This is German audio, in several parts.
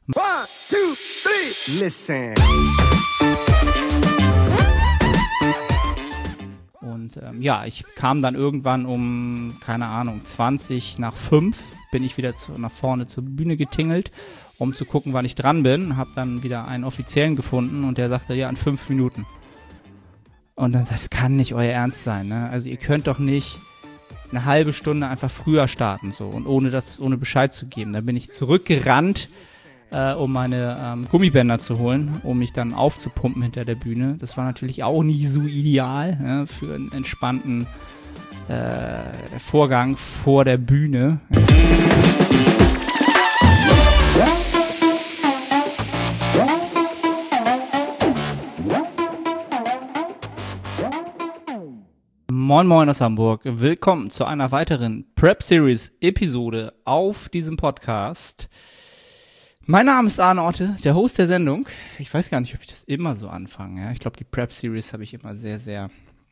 One, two, three, listen. Und ich kam dann irgendwann um, keine Ahnung, 20 nach 5, bin ich wieder nach vorne zur Bühne getingelt, um zu gucken, wann ich dran bin. Hab dann wieder einen Offiziellen gefunden und der sagte, ja, in 5 Minuten. Und dann sagt, das kann nicht euer Ernst sein, ne? Also ihr könnt doch nicht eine halbe Stunde einfach früher starten, so, und ohne Bescheid zu geben. Dann bin ich zurückgerannt, um meine Gummibänder zu holen, um mich dann aufzupumpen hinter der Bühne. Das war natürlich auch nicht so ideal, ne, für einen entspannten Vorgang vor der Bühne. Moin Moin aus Hamburg, willkommen zu einer weiteren Prep Series Episode auf diesem Podcast. Mein Name ist Arne Otte, der Host der Sendung. Ich weiß gar nicht, ob ich das immer so anfange. Ja? Ich glaube, die Prep Series habe ich immer sehr, sehr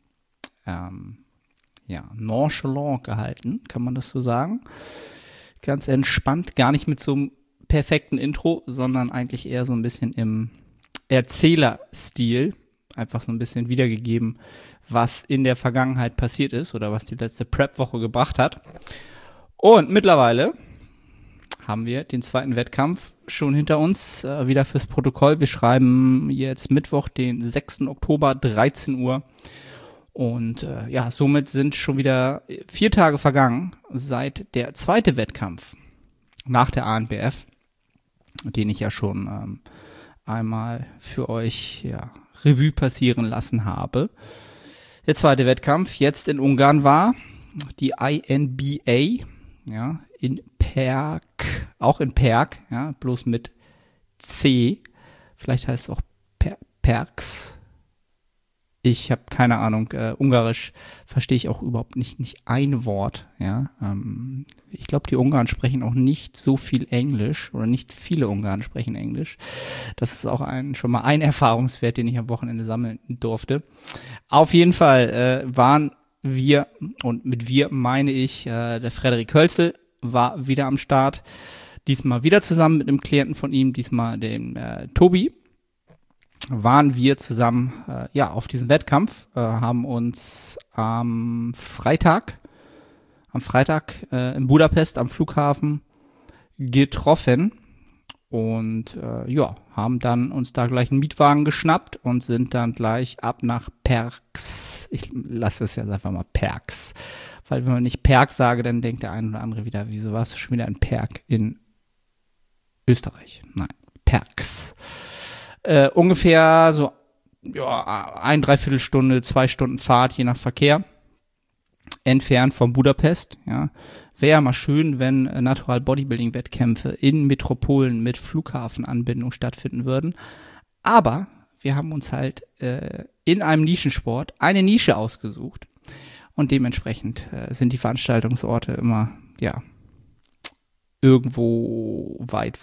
nonchalant gehalten, kann man das so sagen. Ganz entspannt, gar nicht mit so einem perfekten Intro, sondern eigentlich eher so ein bisschen im Erzählerstil. Einfach so ein bisschen wiedergegeben, was in der Vergangenheit passiert ist oder was die letzte Prep-Woche gebracht hat. Und mittlerweile haben wir den zweiten Wettkampf schon hinter uns, wieder fürs Protokoll. Wir schreiben jetzt Mittwoch, den 6. Oktober, 13 Uhr. Und somit sind schon wieder 4 Tage vergangen seit der zweite Wettkampf nach der ANBF, den ich ja schon einmal für euch Revue passieren lassen habe. Der zweite Wettkampf jetzt in Ungarn war die INBA, in Perk, auch in Perk, bloß mit C. Vielleicht heißt es auch Perks. Ich habe keine Ahnung, Ungarisch verstehe ich auch überhaupt nicht ein Wort. Ich glaube, die Ungarn sprechen auch nicht so viel Englisch oder nicht viele Ungarn sprechen Englisch. Das ist auch schon mal ein Erfahrungswert, den ich am Wochenende sammeln durfte. Auf jeden Fall waren wir, und mit wir meine ich, der Frederik Hölzel war wieder am Start. Diesmal wieder zusammen mit einem Klienten von ihm, diesmal dem Tobi. Waren wir zusammen auf diesem Wettkampf, haben uns am Freitag in Budapest am Flughafen getroffen und haben dann uns da gleich einen Mietwagen geschnappt und sind dann gleich ab nach Perks. Ich lasse es jetzt einfach mal Perks, weil wenn man nicht Perk sage, dann denkt der eine oder andere wieder, wieso warst du schon wieder in Perk in Österreich? Nein, Perks. Ungefähr so 1,75 Stunde, 2 Stunden Fahrt, je nach Verkehr, entfernt von Budapest. Ja. Wäre ja mal schön, wenn Natural Bodybuilding Wettkämpfe in Metropolen mit Flughafenanbindung stattfinden würden. Aber wir haben uns halt in einem Nischensport eine Nische ausgesucht. Und dementsprechend sind die Veranstaltungsorte immer, irgendwo weit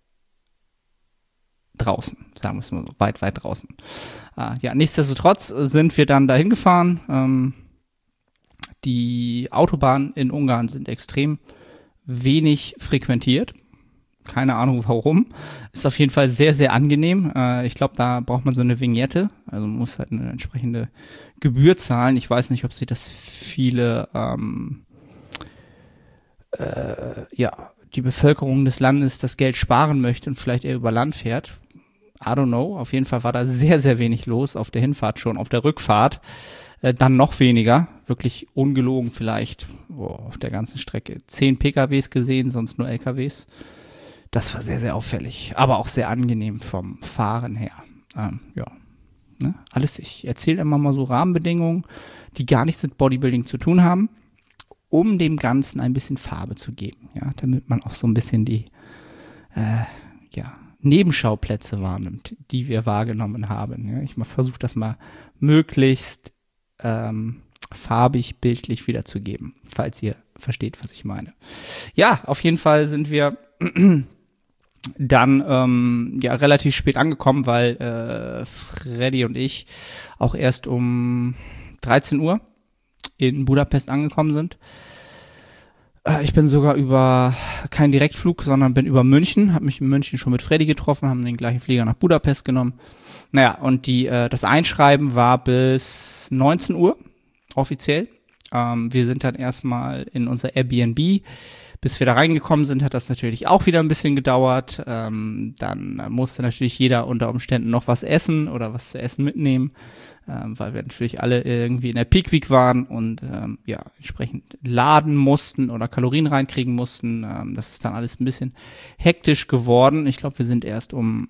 draußen, sagen wir es mal so, weit draußen. Nichtsdestotrotz sind wir dann dahin gefahren. Die Autobahnen in Ungarn sind extrem wenig frequentiert. Keine Ahnung warum. Ist auf jeden Fall sehr, sehr angenehm. Ich glaube, da braucht man so eine Vignette. Also man muss halt eine entsprechende Gebühr zahlen. Ich weiß nicht, ob sich das viele die Bevölkerung des Landes das Geld sparen möchte und vielleicht eher über Land fährt. I don't know. Auf jeden Fall war da sehr, sehr wenig los auf der Hinfahrt schon. Auf der Rückfahrt dann noch weniger. Wirklich ungelogen vielleicht auf der ganzen Strecke 10 PKWs gesehen, sonst nur LKWs. Das war sehr, sehr auffällig. Aber auch sehr angenehm vom Fahren her. Alles. Ich erzähle immer mal so Rahmenbedingungen, die gar nichts mit Bodybuilding zu tun haben, um dem Ganzen ein bisschen Farbe zu geben, damit man auch so ein bisschen die Nebenschauplätze wahrnimmt, die wir wahrgenommen haben. Ja. Ich versuche das mal möglichst farbig, bildlich wiederzugeben, falls ihr versteht, was ich meine. Ja, auf jeden Fall sind wir dann relativ spät angekommen, weil Freddy und ich auch erst um 13 Uhr in Budapest angekommen sind. Ich bin sogar über keinen Direktflug, sondern bin über München, habe mich in München schon mit Freddy getroffen, haben den gleichen Flieger nach Budapest genommen. Naja, und das Einschreiben war bis 19 Uhr offiziell. Wir sind dann erstmal in unser Airbnb. Bis wir da reingekommen sind, hat das natürlich auch wieder ein bisschen gedauert. Dann musste natürlich jeder unter Umständen noch was essen oder was zu essen mitnehmen, weil wir natürlich alle irgendwie in der Peak Week waren und entsprechend laden mussten oder Kalorien reinkriegen mussten. Das ist dann alles ein bisschen hektisch geworden. Ich glaube, wir sind erst um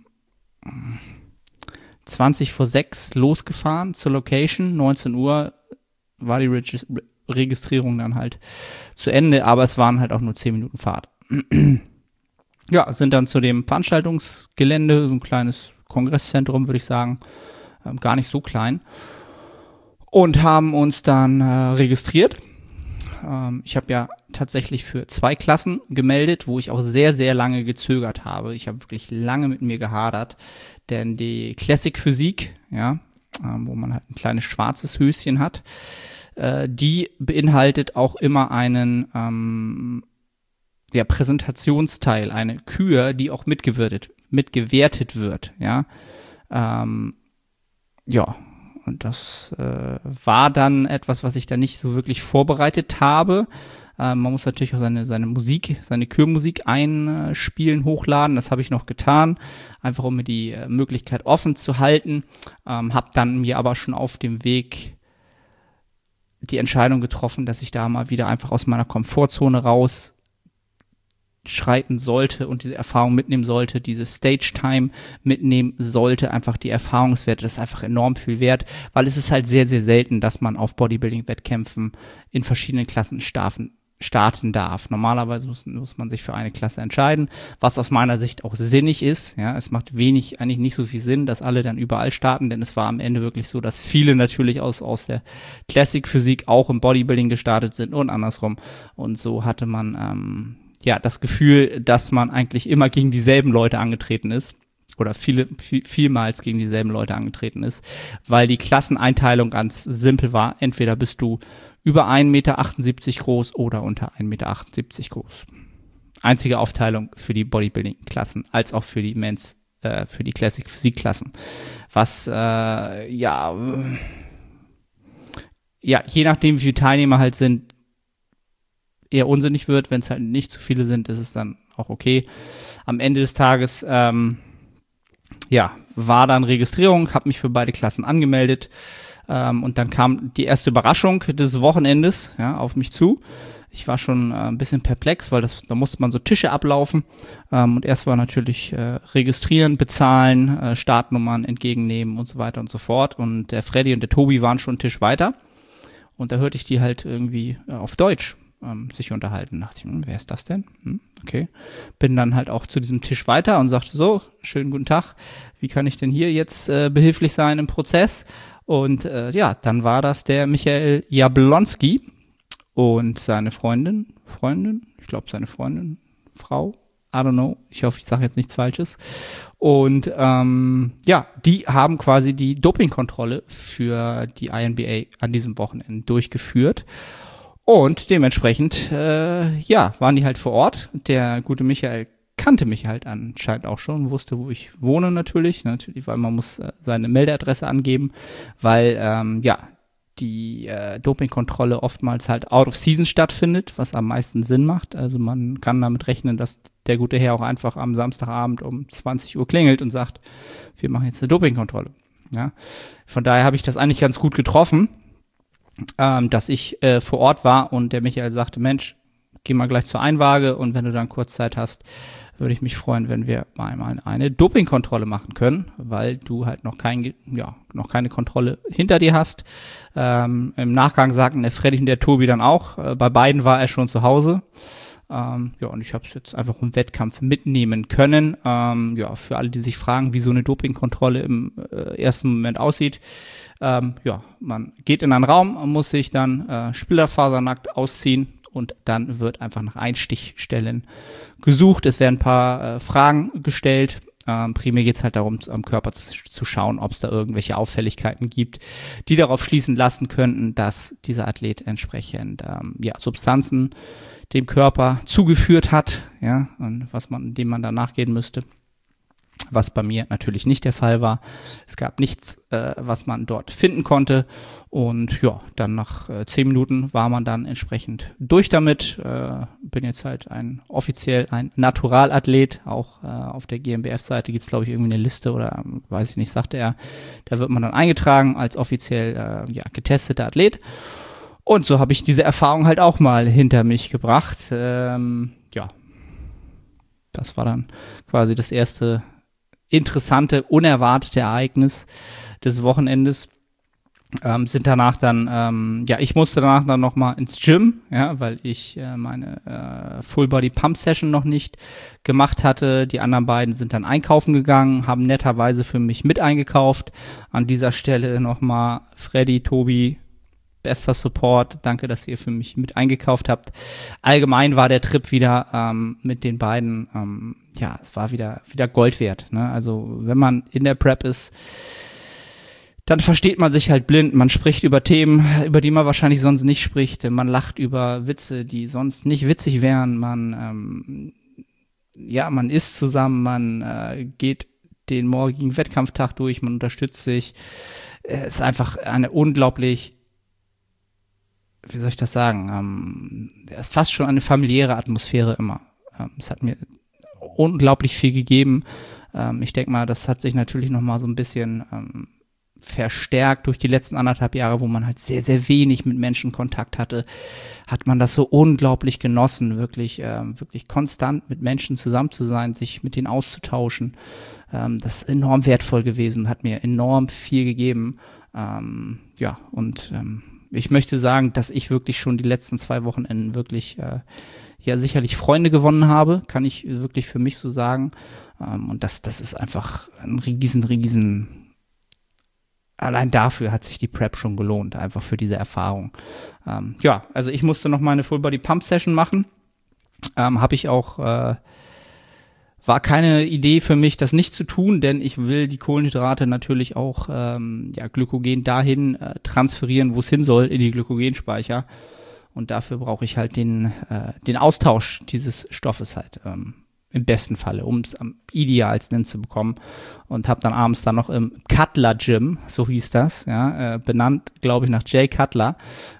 20 vor 6 losgefahren zur Location. 19 Uhr war die Registrierung dann halt zu Ende, aber es waren halt auch nur 10 Minuten Fahrt. Ja, sind dann zu dem Veranstaltungsgelände, so ein kleines Kongresszentrum, würde ich sagen, gar nicht so klein, und haben uns dann registriert. Ich habe ja tatsächlich für 2 Klassen gemeldet, wo ich auch sehr, sehr lange gezögert habe. Ich habe wirklich lange mit mir gehadert, denn die Classic Physik, ja, wo man halt ein kleines schwarzes Höschen hat, die beinhaltet auch immer einen Präsentationsteil, eine Kür, die auch mitgewertet wird, ja. Und das war dann etwas, was ich da nicht so wirklich vorbereitet habe. Man muss natürlich auch seine Musik, seine Kürmusik einspielen, hochladen. Das habe ich noch getan, einfach um mir die Möglichkeit offen zu halten. Habe dann mir aber schon auf dem Weg die Entscheidung getroffen, dass ich da mal wieder einfach aus meiner Komfortzone rausschreiten sollte und diese Erfahrung mitnehmen sollte, diese Stage-Time mitnehmen sollte, einfach die Erfahrungswerte, das ist einfach enorm viel wert, weil es ist halt sehr, sehr selten, dass man auf Bodybuilding-Wettkämpfen in verschiedenen Klassen starten darf. Normalerweise muss man sich für eine Klasse entscheiden, was aus meiner Sicht auch sinnig ist. Ja, es macht eigentlich nicht so viel Sinn, dass alle dann überall starten, denn es war am Ende wirklich so, dass viele natürlich aus der Classic Physik auch im Bodybuilding gestartet sind und andersrum. Und so hatte man das Gefühl, dass man eigentlich immer gegen dieselben Leute angetreten ist. Oder vielmals gegen dieselben Leute angetreten ist, weil die Klasseneinteilung ganz simpel war. Entweder bist du über 1,78 Meter groß oder unter 1,78 Meter groß. Einzige Aufteilung für die Bodybuilding-Klassen, als auch für die für die Classic-Physik-Klassen. Was, je nachdem, wie viele Teilnehmer halt sind, eher unsinnig wird. Wenn es halt nicht zu viele sind, ist es dann auch okay. Am Ende des Tages, war dann Registrierung, habe mich für beide Klassen angemeldet. Und dann kam die erste Überraschung des Wochenendes auf mich zu. Ich war schon ein bisschen perplex, weil da musste man so Tische ablaufen. Und erst war natürlich registrieren, bezahlen, Startnummern entgegennehmen und so weiter und so fort. Und der Freddy und der Tobi waren schon einen Tisch weiter. Und da hörte ich die halt irgendwie auf Deutsch sich unterhalten. Da dachte ich, wer ist das denn? Okay. Bin dann halt auch zu diesem Tisch weiter und sagte so, schönen guten Tag, wie kann ich denn hier jetzt behilflich sein im Prozess? Und dann war das der Michael Jablonski und seine Frau, I don't know, ich hoffe, ich sage jetzt nichts Falsches. Und die haben quasi die Dopingkontrolle für die INBA an diesem Wochenende durchgeführt. Und dementsprechend, waren die halt vor Ort. Der gute Michael kannte mich halt anscheinend auch schon, wusste, wo ich wohne natürlich, weil man muss seine Meldeadresse angeben, weil, die Dopingkontrolle oftmals halt out of season stattfindet, was am meisten Sinn macht. Also man kann damit rechnen, dass der gute Herr auch einfach am Samstagabend um 20 Uhr klingelt und sagt, wir machen jetzt eine Dopingkontrolle. Ja? Von daher habe ich das eigentlich ganz gut getroffen, dass ich vor Ort war und der Michael sagte, Mensch, geh mal gleich zur Einwaage und wenn du dann kurz Zeit hast, würde ich mich freuen, wenn wir einmal eine Dopingkontrolle machen können, weil du halt noch keine Kontrolle hinter dir hast. Im Nachgang sagten der Freddy und der Tobi dann auch, bei beiden war er schon zu Hause. Und ich habe es jetzt einfach im Wettkampf mitnehmen können. Für alle, die sich fragen, wie so eine Dopingkontrolle im ersten Moment aussieht. Man geht in einen Raum, muss sich dann splitterfasernackt ausziehen und dann wird einfach nach Einstichstellen gesucht. Es werden ein paar Fragen gestellt. Primär geht es halt darum, am Körper zu schauen, ob es da irgendwelche Auffälligkeiten gibt, die darauf schließen lassen könnten, dass dieser Athlet entsprechend Substanzen, dem Körper zugeführt hat, ja, und dem man dann nachgehen müsste. Was bei mir natürlich nicht der Fall war. Es gab nichts, was man dort finden konnte. Und ja, dann nach 10 Minuten war man dann entsprechend durch damit. Bin jetzt halt offiziell ein Naturalathlet. Auch auf der GmbF-Seite gibt es, glaube ich, irgendwie eine Liste oder weiß ich nicht, sagte er. Da wird man dann eingetragen als offiziell getesteter Athlet. Und so habe ich diese Erfahrung halt auch mal hinter mich gebracht. Das war dann quasi das erste interessante, unerwartete Ereignis des Wochenendes. Sind danach dann, ich musste danach dann nochmal ins Gym, ja, weil ich meine Full-Body-Pump-Session noch nicht gemacht hatte. Die anderen beiden sind dann einkaufen gegangen, haben netterweise für mich mit eingekauft. An dieser Stelle nochmal Freddy, Tobi, bester Support. Danke, dass ihr für mich mit eingekauft habt. Allgemein war der Trip wieder mit den beiden, es war wieder Gold wert. Ne? Also wenn man in der Prep ist, dann versteht man sich halt blind. Man spricht über Themen, über die man wahrscheinlich sonst nicht spricht. Man lacht über Witze, die sonst nicht witzig wären. Man isst zusammen, man geht den morgigen Wettkampftag durch, man unterstützt sich. Es ist einfach eine unglaublich, wie soll ich das sagen, es ist fast schon eine familiäre Atmosphäre immer. Es hat mir unglaublich viel gegeben. Ich denke mal, das hat sich natürlich nochmal so ein bisschen verstärkt durch die letzten 1,5 Jahre, wo man halt sehr, sehr wenig mit Menschen Kontakt hatte, hat man das so unglaublich genossen, wirklich konstant mit Menschen zusammen zu sein, sich mit denen auszutauschen. Das ist enorm wertvoll gewesen, hat mir enorm viel gegeben. Ich möchte sagen, dass ich wirklich schon die letzten 2 Wochenenden wirklich sicherlich Freunde gewonnen habe, kann ich wirklich für mich so sagen. Und das ist einfach ein riesen, allein dafür hat sich die Prep schon gelohnt, einfach für diese Erfahrung. Also ich musste noch meine Full-Body-Pump-Session machen. Habe ich auch, war keine Idee für mich, das nicht zu tun, denn ich will die Kohlenhydrate natürlich auch, Glykogen dahin transferieren, wo es hin soll, in die Glykogenspeicher. Und dafür brauche ich halt den Austausch dieses Stoffes halt im besten Falle, um es am idealsten hinzubekommen. Und habe dann abends dann noch im Cutler Gym, so hieß das, benannt, glaube ich, nach Jay Cutler.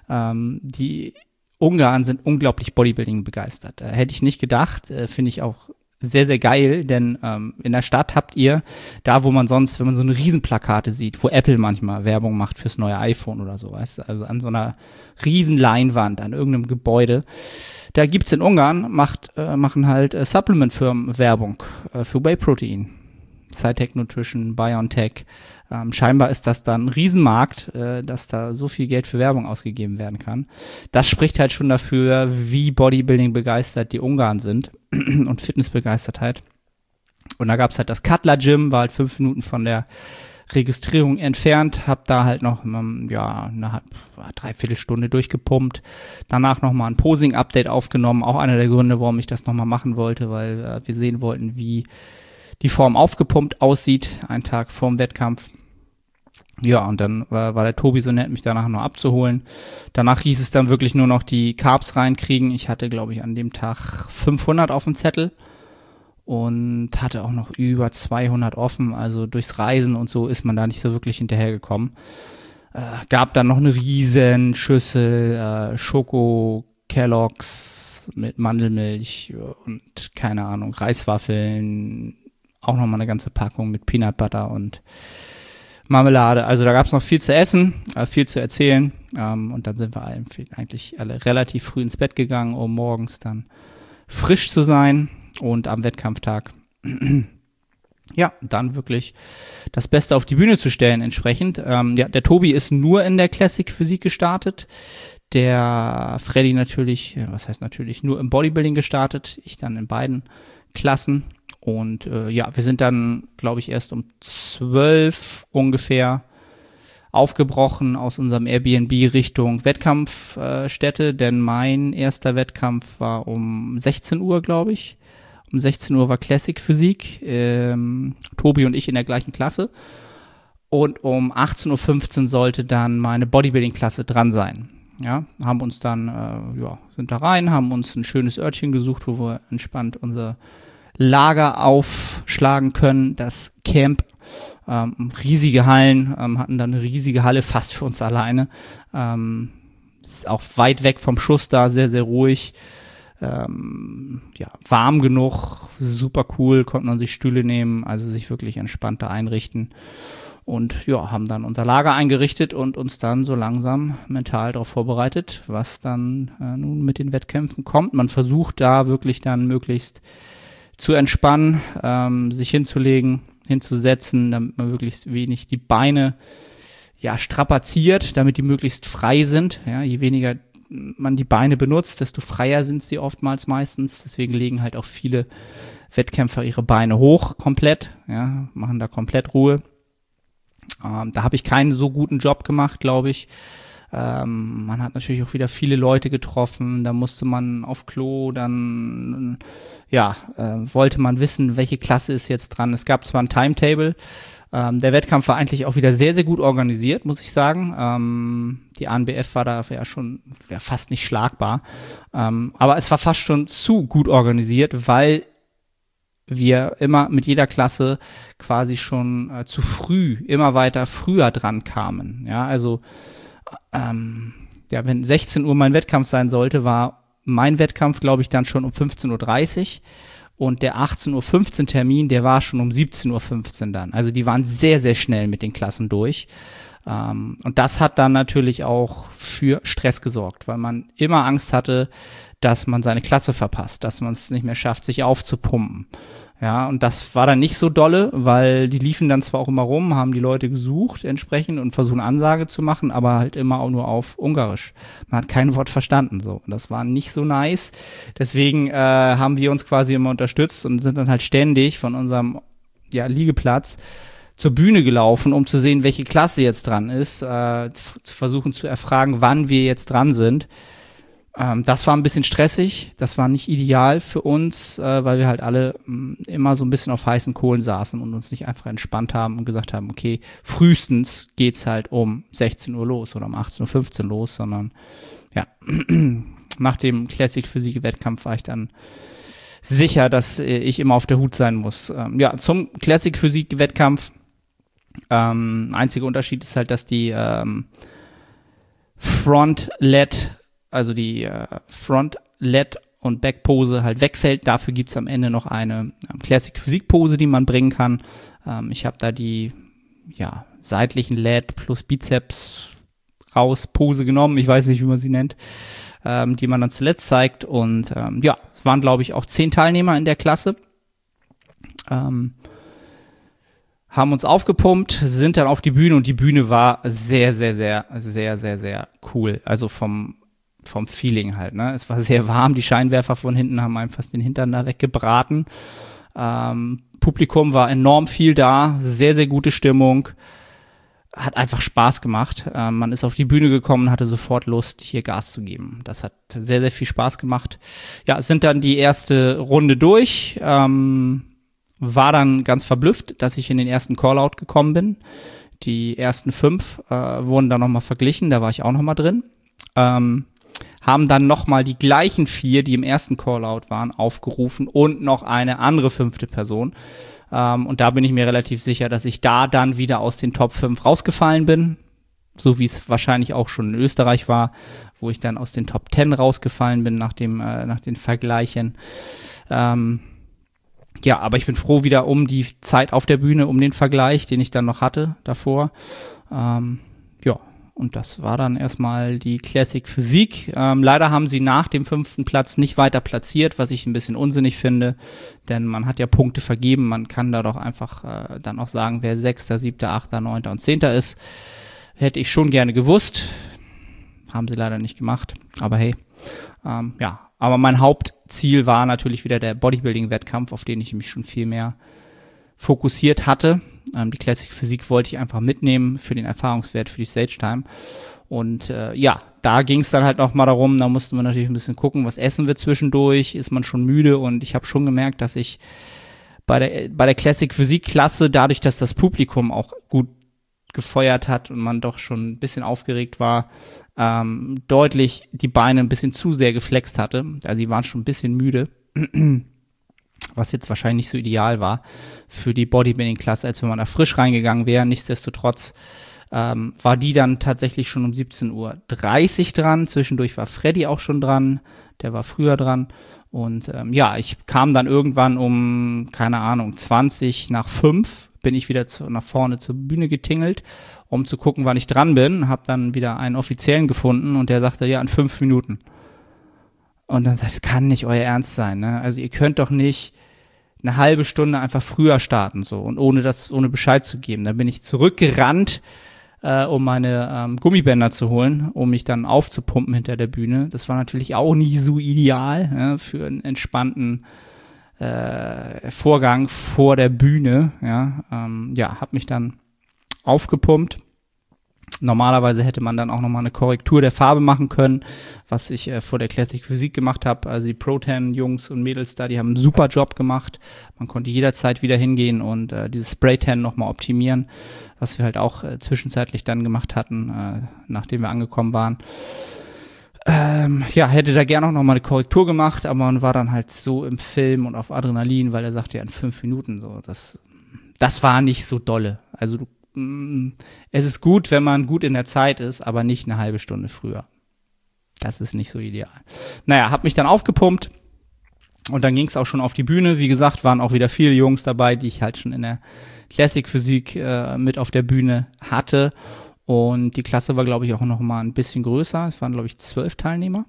Die Ungarn sind unglaublich Bodybuilding begeistert. Hätte ich nicht gedacht, finde ich auch sehr, sehr geil, denn in der Stadt habt ihr, da wo man sonst, wenn man so eine Riesenplakate sieht, wo Apple manchmal Werbung macht fürs neue iPhone oder so, weißt du, also an so einer riesen Leinwand, an irgendeinem Gebäude, da gibt's in Ungarn, machen halt Supplement-Firmen Werbung für Whey-Protein. Cytec Nutrition, BioNTech. Scheinbar ist das dann ein Riesenmarkt, dass da so viel Geld für Werbung ausgegeben werden kann. Das spricht halt schon dafür, wie Bodybuilding begeistert die Ungarn sind und Fitnessbegeistertheit. Und da gab's halt das Cutler Gym, war halt 5 Minuten von der Registrierung entfernt, hab da halt noch eine Dreiviertelstunde durchgepumpt, danach nochmal ein Posing-Update aufgenommen, auch einer der Gründe, warum ich das nochmal machen wollte, weil wir sehen wollten, wie die Form aufgepumpt aussieht, einen Tag vorm Wettkampf. Ja, und dann war der Tobi so nett, mich danach noch abzuholen. Danach hieß es dann wirklich nur noch die Carbs reinkriegen. Ich hatte, glaube ich, an dem Tag 500 auf dem Zettel und hatte auch noch über 200 offen. Also durchs Reisen und so ist man da nicht so wirklich hinterhergekommen. Gab dann noch eine riesen Schüssel Schoko Kellogg's mit Mandelmilch und keine Ahnung, Reiswaffeln, auch nochmal eine ganze Packung mit Peanut Butter und Marmelade. Also da gab es noch viel zu essen, viel zu erzählen. Und dann sind wir eigentlich alle relativ früh ins Bett gegangen, um morgens dann frisch zu sein und am Wettkampftag dann wirklich das Beste auf die Bühne zu stellen entsprechend. Der Tobi ist nur in der Classic Physik gestartet. Der Freddy natürlich, nur im Bodybuilding gestartet. Ich dann in beiden Klassen. Und wir sind dann, glaube ich, erst um 12 ungefähr aufgebrochen aus unserem Airbnb Richtung Wettkampfstätte, denn mein erster Wettkampf war um 16 Uhr, glaube ich. Um 16 Uhr war Classic Physik, Tobi und ich in der gleichen Klasse. Und um 18.15 Uhr sollte dann meine Bodybuilding-Klasse dran sein. Ja, haben uns dann, sind da rein, haben uns ein schönes Örtchen gesucht, wo wir entspannt unser Lager aufschlagen können, das Camp. Riesige Hallen, hatten dann eine riesige Halle fast für uns alleine. Ist auch weit weg vom Schuss da, sehr, sehr ruhig. Warm genug, super cool, konnten man sich Stühle nehmen, also sich wirklich entspannter einrichten. Und ja, haben dann unser Lager eingerichtet und uns dann so langsam mental darauf vorbereitet, was dann nun mit den Wettkämpfen kommt. Man versucht da wirklich dann möglichst zu entspannen, sich hinzusetzen, damit man möglichst wenig die Beine strapaziert, damit die möglichst frei sind. Ja, je weniger man die Beine benutzt, desto freier sind sie meistens. Deswegen legen halt auch viele Wettkämpfer ihre Beine hoch, komplett, ja, machen da komplett Ruhe. Da habe ich keinen so guten Job gemacht, glaube ich. Man hat natürlich auch wieder viele Leute getroffen, da musste man auf Klo, dann wollte man wissen, welche Klasse ist jetzt dran. Es gab zwar ein Timetable, der Wettkampf war eigentlich auch wieder sehr, sehr gut organisiert, muss ich sagen. Die ANBF war da schon fast nicht schlagbar, aber es war fast schon zu gut organisiert, weil wir immer mit jeder Klasse quasi schon zu früh, immer weiter früher dran kamen. Ja, also wenn 16 Uhr mein Wettkampf sein sollte, war mein Wettkampf, glaube ich, dann schon um 15.30 Uhr und der 18.15 Uhr Termin, der war schon um 17.15 Uhr dann. Also die waren sehr, sehr schnell mit den Klassen durch. Und das hat dann natürlich auch für Stress gesorgt, weil man immer Angst hatte, dass man seine Klasse verpasst, dass man es nicht mehr schafft, sich aufzupumpen. Ja, und das war dann nicht so dolle, weil die liefen dann zwar auch immer rum, haben die Leute gesucht entsprechend und versuchen Ansage zu machen, aber halt immer auch nur auf Ungarisch. Man hat kein Wort verstanden, so. Und das war nicht so nice. Deswegen haben wir uns quasi immer unterstützt und sind dann halt ständig von unserem Liegeplatz zur Bühne gelaufen, um zu sehen, welche Klasse jetzt dran ist, zu versuchen zu erfragen, wann wir jetzt dran sind. Das war ein bisschen stressig, das war nicht ideal für uns, weil wir halt alle immer so ein bisschen auf heißen Kohlen saßen und uns nicht einfach entspannt haben und gesagt haben, okay, frühestens geht's halt um 16 Uhr los oder um 18.15 Uhr los, sondern nach dem Classic Physik-Wettkampf war ich dann sicher, dass ich immer auf der Hut sein muss. Zum Classic Physik-Wettkampf, einziger Unterschied ist halt, dass die Front-Led, also die Front-Led und Back-Pose halt wegfällt. Dafür gibt es am Ende noch eine Classic-Physik-Pose, die man bringen kann. Ich habe da die seitlichen Led plus Bizeps raus Pose genommen. Ich weiß nicht, wie man sie nennt, die man dann zuletzt zeigt. Und es waren, glaube ich, auch 10 Teilnehmer in der Klasse. Haben uns aufgepumpt, sind dann auf die Bühne und die Bühne war sehr, sehr, sehr, sehr, sehr, sehr cool. Also vom Feeling halt, ne? Es war sehr warm, die Scheinwerfer von hinten haben einem fast den Hintern da weggebraten. Publikum war enorm viel da, sehr, sehr gute Stimmung. Hat einfach Spaß gemacht. Man ist auf die Bühne gekommen, hatte sofort Lust, hier Gas zu geben. Das hat sehr, sehr viel Spaß gemacht. Ja, es sind dann die erste Runde durch. War dann ganz verblüfft, dass ich in den ersten Callout gekommen bin. Die ersten 5 wurden dann nochmal verglichen, da war ich auch nochmal drin. Haben dann nochmal die gleichen 4, die im ersten Callout waren, aufgerufen und noch eine andere 5. Person. Und da bin ich mir relativ sicher, dass ich da dann wieder aus den Top 5 rausgefallen bin. So wie es wahrscheinlich auch schon in Österreich war, wo ich dann aus den Top 10 rausgefallen bin nach den Vergleichen. Aber ich bin froh wieder um die Zeit auf der Bühne, um den Vergleich, den ich dann noch hatte davor. Und das war dann erstmal die Classic Physik. Leider haben sie nach dem 5. Platz nicht weiter platziert, was ich ein bisschen unsinnig finde, denn man hat ja Punkte vergeben. Man kann da doch einfach dann auch sagen, wer 6., 7., 8., 9. und 10. ist. Hätte ich schon gerne gewusst. Haben sie leider nicht gemacht. Aber hey, aber mein Hauptziel war natürlich wieder der Bodybuilding-Wettkampf, auf den ich mich schon viel mehr fokussiert hatte. Die Classic Physik wollte ich einfach mitnehmen für den Erfahrungswert, für die Stage Time. Und da ging es dann halt noch mal darum, da mussten wir natürlich ein bisschen gucken, was essen wir zwischendurch, ist man schon müde, und ich habe schon gemerkt, dass ich bei der Classic Physik Klasse, dadurch, dass das Publikum auch gut gefeuert hat und man doch schon ein bisschen aufgeregt war, deutlich die Beine ein bisschen zu sehr geflext hatte. Also die waren schon ein bisschen müde, was jetzt wahrscheinlich nicht so ideal war für die Bodybuilding-Klasse, als wenn man da frisch reingegangen wäre. Nichtsdestotrotz war die dann tatsächlich schon um 17:30 Uhr dran. Zwischendurch war Freddy auch schon dran, der war früher dran. Und ich kam dann irgendwann um, keine Ahnung, 5:20 bin ich wieder nach vorne zur Bühne getingelt, um zu gucken, wann ich dran bin. Hab dann wieder einen Offiziellen gefunden und der sagte, ja, in 5 Minuten. Und dann sagt, das kann nicht euer Ernst sein, ne? Also ihr könnt doch nicht eine halbe Stunde einfach früher starten, so, und ohne Bescheid zu geben. Dann bin ich zurückgerannt, um meine Gummibänder zu holen, um mich dann aufzupumpen hinter der Bühne. Das war natürlich auch nicht so ideal, für einen entspannten Vorgang vor der Bühne. Hab mich dann aufgepumpt. Normalerweise hätte man dann auch nochmal eine Korrektur der Farbe machen können, was ich vor der Classic Physik gemacht habe. Also die Pro-Tan-Jungs und Mädels da, die haben einen super Job gemacht. Man konnte jederzeit wieder hingehen und dieses Spray-Tan nochmal optimieren, was wir halt auch zwischenzeitlich dann gemacht hatten, nachdem wir angekommen waren. Hätte da gerne auch nochmal eine Korrektur gemacht, aber man war dann halt so im Film und auf Adrenalin, weil er sagte ja in 5 Minuten so. Das war nicht so dolle. Also es ist gut, wenn man gut in der Zeit ist, aber nicht eine halbe Stunde früher. Das ist nicht so ideal. Naja, hab mich dann aufgepumpt und dann ging es auch schon auf die Bühne. Wie gesagt, waren auch wieder viele Jungs dabei, die ich halt schon in der Classic Physik mit auf der Bühne hatte. Und die Klasse war, glaube ich, auch noch mal ein bisschen größer. Es waren, glaube ich, 12 Teilnehmer.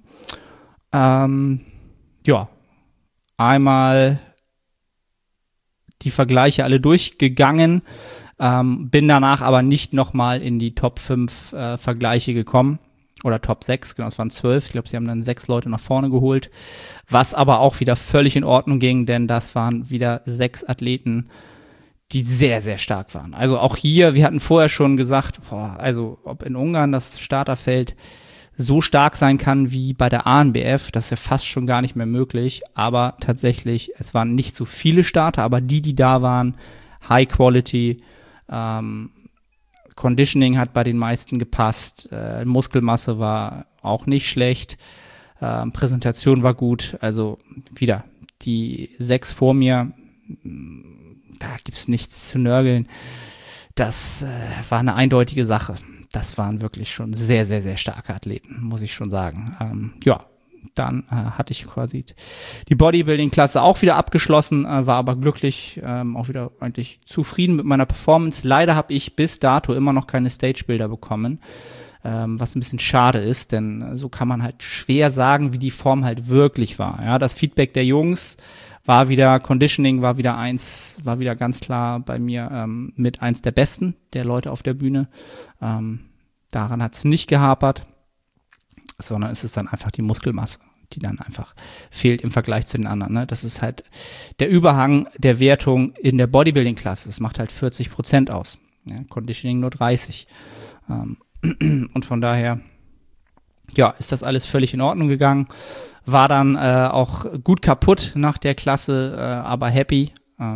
Einmal die Vergleiche alle durchgegangen. Bin danach aber nicht nochmal in die Top 5 Vergleiche gekommen. Oder Top 6, genau, es waren 12. Ich glaube, sie haben dann 6 Leute nach vorne geholt. Was aber auch wieder völlig in Ordnung ging, denn das waren wieder 6 Athleten, die sehr, sehr stark waren. Also auch hier, wir hatten vorher schon gesagt, ob in Ungarn das Starterfeld so stark sein kann wie bei der ANBF, das ist ja fast schon gar nicht mehr möglich. Aber tatsächlich, es waren nicht so viele Starter, aber die da waren, High Quality, Conditioning hat bei den meisten gepasst, Muskelmasse war auch nicht schlecht, Präsentation war gut, also wieder die 6 vor mir, da gibt's nichts zu nörgeln, das war eine eindeutige Sache. Das waren wirklich schon sehr, sehr, sehr starke Athleten, muss ich schon sagen. Dann hatte ich quasi die Bodybuilding-Klasse auch wieder abgeschlossen, war aber glücklich, auch wieder eigentlich zufrieden mit meiner Performance. Leider habe ich bis dato immer noch keine Stage-Bilder bekommen, was ein bisschen schade ist, denn so kann man halt schwer sagen, wie die Form halt wirklich war. Ja, das Feedback der Jungs war wieder, Conditioning war wieder ganz klar bei mir mit eins der besten der Leute auf der Bühne. Daran hat es nicht gehapert, sondern es ist dann einfach die Muskelmasse, die dann einfach fehlt im Vergleich zu den anderen. Ne? Das ist halt der Überhang der Wertung in der Bodybuilding-Klasse. Das macht halt 40% aus. Ja? Conditioning nur 30%. Und von daher, ist das alles völlig in Ordnung gegangen. War dann auch gut kaputt nach der Klasse, aber happy.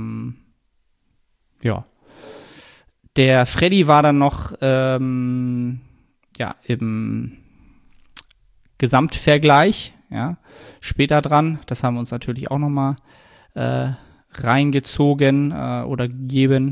Der Freddy war dann noch im Gesamtvergleich, später dran. Das haben wir uns natürlich auch nochmal reingezogen oder gegeben.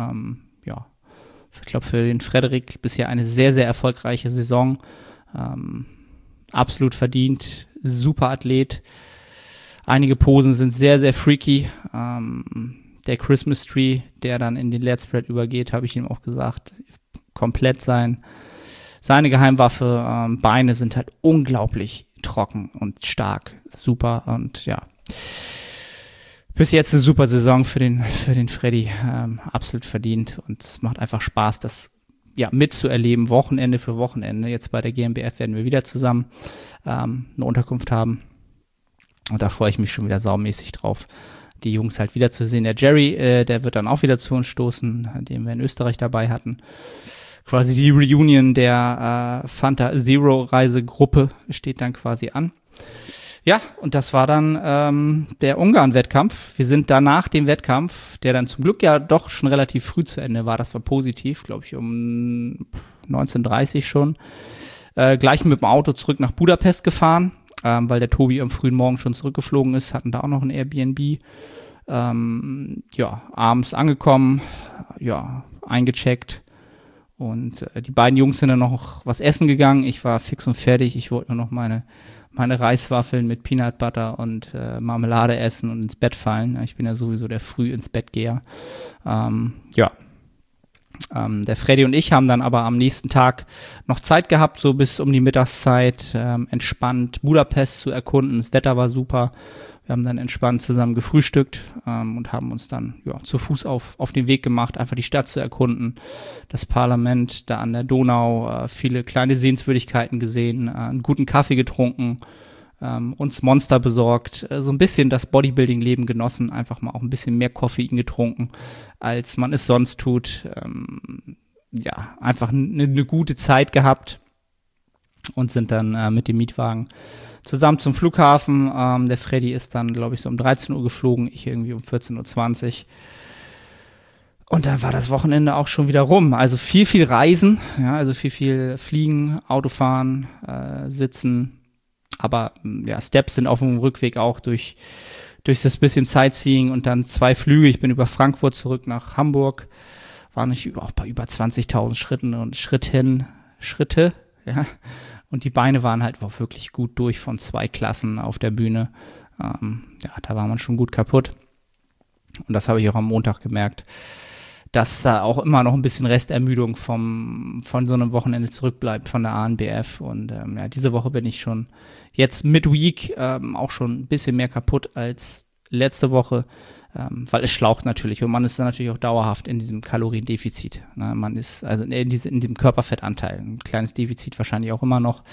Ich glaube, für den Frederik bisher eine sehr, sehr erfolgreiche Saison. Absolut verdient, super Athlet. Einige Posen sind sehr, sehr freaky. Der Christmas Tree, der dann in den Lat Spread übergeht, habe ich ihm auch gesagt, komplett seine Geheimwaffe. Beine sind halt unglaublich trocken und stark, super und bis jetzt eine super Saison für den Freddy, absolut verdient und es macht einfach Spaß, das mitzuerleben, Wochenende für Wochenende. Jetzt bei der GmbF werden wir wieder zusammen eine Unterkunft haben und da freue ich mich schon wieder saumäßig drauf, die Jungs halt wiederzusehen. Der Jerry, der wird dann auch wieder zu uns stoßen, den wir in Österreich dabei hatten. Quasi die Reunion der Fanta Zero Reisegruppe steht dann quasi an. Ja, und das war dann der Ungarn-Wettkampf. Wir sind danach dem Wettkampf, der dann zum Glück ja doch schon relativ früh zu Ende war, das war positiv, glaube ich um 19:30 schon, gleich mit dem Auto zurück nach Budapest gefahren, weil der Tobi am frühen Morgen schon zurückgeflogen ist, hatten da auch noch ein Airbnb. Abends angekommen, eingecheckt und die beiden Jungs sind dann noch was essen gegangen. Ich war fix und fertig. Ich wollte nur noch meine Reiswaffeln mit Peanut Butter und Marmelade essen und ins Bett fallen. Ich bin ja sowieso der früh ins Bett Geher. Der Freddy und ich haben dann aber am nächsten Tag noch Zeit gehabt, so bis um die Mittagszeit, entspannt Budapest zu erkunden. Das Wetter war super. Wir haben dann entspannt zusammen gefrühstückt und haben uns dann zu Fuß auf den Weg gemacht, einfach die Stadt zu erkunden, das Parlament da an der Donau, viele kleine Sehenswürdigkeiten gesehen, einen guten Kaffee getrunken, uns Monster besorgt, so ein bisschen das Bodybuilding-Leben genossen, einfach mal auch ein bisschen mehr Koffein getrunken, als man es sonst tut. Einfach eine gute Zeit gehabt und sind dann mit dem Mietwagen zusammen zum Flughafen. Der Freddy ist dann, glaube ich, so um 13 Uhr geflogen, ich irgendwie um 14:20 Uhr. Und dann war das Wochenende auch schon wieder rum. Also viel Reisen, also viel Fliegen, Autofahren, Sitzen. Aber Steps sind auf dem Rückweg auch durch das bisschen Sightseeing und dann 2 Flüge. Ich bin über Frankfurt zurück nach Hamburg. War nicht auch bei über 20.000 Schritten und Schritte, ja. Und die Beine waren halt auch wirklich gut durch von 2 Klassen auf der Bühne. Da war man schon gut kaputt. Und das habe ich auch am Montag gemerkt, dass da auch immer noch ein bisschen Restermüdung von so einem Wochenende zurückbleibt von der ANBF. Und diese Woche bin ich schon jetzt Midweek auch schon ein bisschen mehr kaputt als letzte Woche, weil es schlaucht natürlich und man ist dann natürlich auch dauerhaft in diesem Kaloriendefizit. Ne? Man ist also in diesem Körperfettanteil, ein kleines Defizit wahrscheinlich auch immer noch.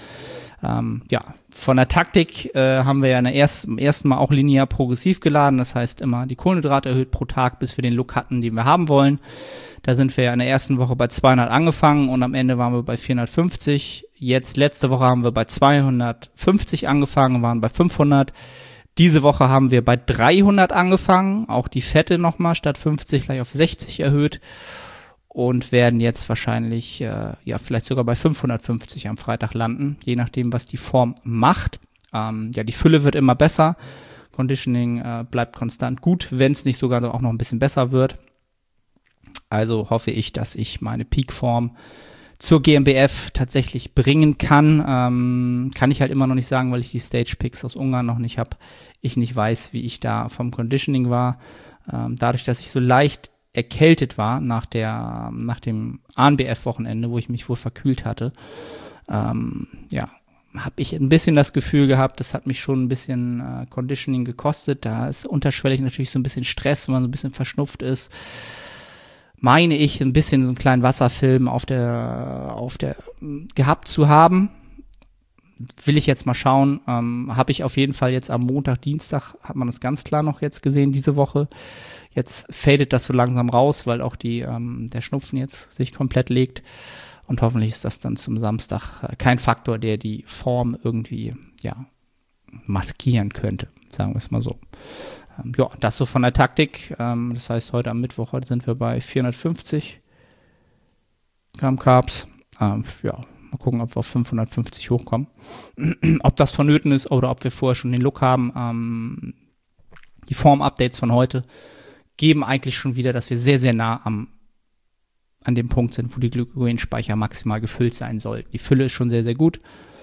Von der Taktik haben wir ja im ersten Mal auch linear progressiv geladen, das heißt immer die Kohlenhydrate erhöht pro Tag, bis wir den Look hatten, den wir haben wollen. Da sind wir ja in der ersten Woche bei 200 angefangen und am Ende waren wir bei 450. Jetzt letzte Woche haben wir bei 250 angefangen, waren bei 500. Diese Woche haben wir bei 300 angefangen, auch die Fette nochmal statt 50 gleich auf 60 erhöht und werden jetzt wahrscheinlich, vielleicht sogar bei 550 am Freitag landen, je nachdem, was die Form macht. Die Fülle wird immer besser, Conditioning bleibt konstant gut, wenn es nicht sogar auch noch ein bisschen besser wird. Also hoffe ich, dass ich meine Peakform zur GmbF tatsächlich bringen kann. Kann ich halt immer noch nicht sagen, weil ich die Stage Picks aus Ungarn noch nicht habe. Ich nicht weiß, wie ich da vom Conditioning war. Dadurch, dass ich so leicht erkältet war nach dem ANBF-Wochenende, wo ich mich wohl verkühlt hatte, habe ich ein bisschen das Gefühl gehabt, das hat mich schon ein bisschen Conditioning gekostet. Da ist unterschwellig natürlich so ein bisschen Stress, wenn man so ein bisschen verschnupft ist. Meine ich, ein bisschen so einen kleinen Wasserfilm auf der gehabt zu haben. Will ich jetzt mal schauen. Habe ich auf jeden Fall jetzt am Montag, Dienstag, hat man das ganz klar noch jetzt gesehen, diese Woche. Jetzt fadet das so langsam raus, weil auch der Schnupfen jetzt sich komplett legt. Und hoffentlich ist das dann zum Samstag kein Faktor, der die Form irgendwie, maskieren könnte. Sagen wir es mal so. Das so von der Taktik. Das heißt, heute am Mittwoch, heute sind wir bei 450 Gramm Carbs. Mal gucken, ob wir auf 550 hochkommen. Ob das vonnöten ist oder ob wir vorher schon den Look haben. Die Form-Updates von heute geben eigentlich schon wieder, dass wir sehr, sehr nah an dem Punkt sind, wo die Glykogenspeicher maximal gefüllt sein sollten. Die Fülle ist schon sehr, sehr gut.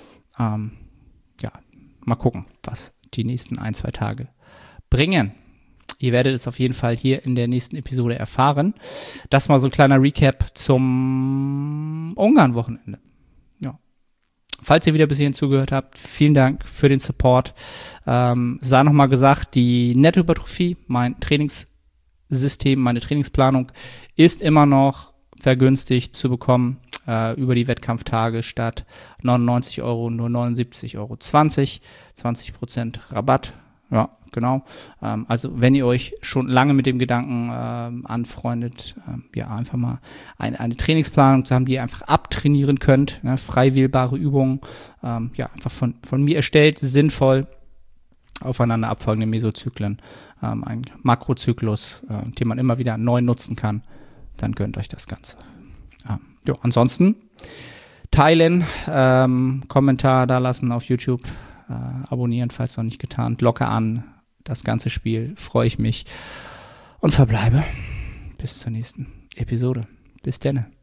Mal gucken, was die nächsten 1-2 Tage bringen. Ihr werdet es auf jeden Fall hier in der nächsten Episode erfahren. Das mal so ein kleiner Recap zum Ungarn-Wochenende. Ja. Falls ihr wieder bis hierhin zugehört habt, vielen Dank für den Support. Sei nochmal gesagt, die Nettohypertrophie, mein Trainingssystem, meine Trainingsplanung ist immer noch vergünstigt zu bekommen über die Wettkampftage statt 99 Euro nur 79,20 Euro. 20% Rabatt. Ja, genau. Also wenn ihr euch schon lange mit dem Gedanken anfreundet, einfach mal eine Trainingsplanung zu haben, die ihr einfach abtrainieren könnt, ne, frei wählbare Übungen, einfach von mir erstellt, sinnvoll, aufeinander abfolgende Mesozyklen, ein Makrozyklus, den man immer wieder neu nutzen kann, dann gönnt euch das Ganze. Ansonsten teilen, Kommentar da lassen auf YouTube, abonnieren, falls noch nicht getan, Glocke an, das ganze Spiel, freue ich mich und verbleibe bis zur nächsten Episode. Bis denne.